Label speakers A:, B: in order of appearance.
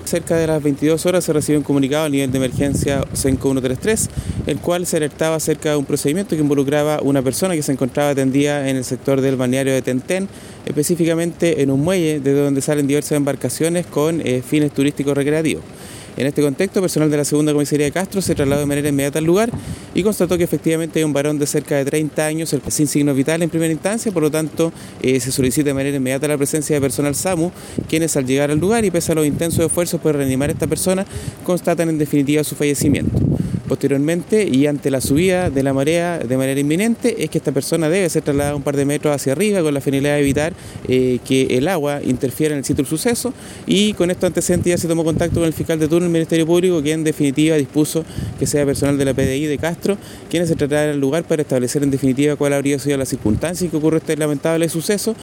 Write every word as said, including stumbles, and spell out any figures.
A: cerca de las veintidós horas se recibió un comunicado a nivel de emergencia Senco ciento treinta y tres, el cual se alertaba acerca de un procedimiento que involucraba una persona que se encontraba atendida en el sector del balneario de Tentén, específicamente en un muelle desde donde salen diversas embarcaciones con eh, fines turísticos recreativos. En este contexto, personal de la segunda comisaría de Castro se trasladó de manera inmediata al lugar y constató que efectivamente hay un varón de cerca de treinta años sin signos vitales en primera instancia, por lo tanto eh, se solicita de manera inmediata la presencia de personal SAMU, quienes al llegar al lugar y pese a los intensos esfuerzos por reanimar a esta persona, constatan en definitiva su fallecimiento. Posteriormente, y ante la subida de la marea de manera inminente, es que esta persona debe ser trasladada un par de metros hacia arriba con la finalidad de evitar eh, que el agua interfiera en el sitio del suceso, y con estos antecedentes ya se tomó contacto con el fiscal de turno del Ministerio Público, quien en definitiva dispuso que sea personal de la P D I de Castro quienes se trasladen al lugar para establecer en definitiva cuál habría sido la circunstancia en que ocurrió este lamentable suceso.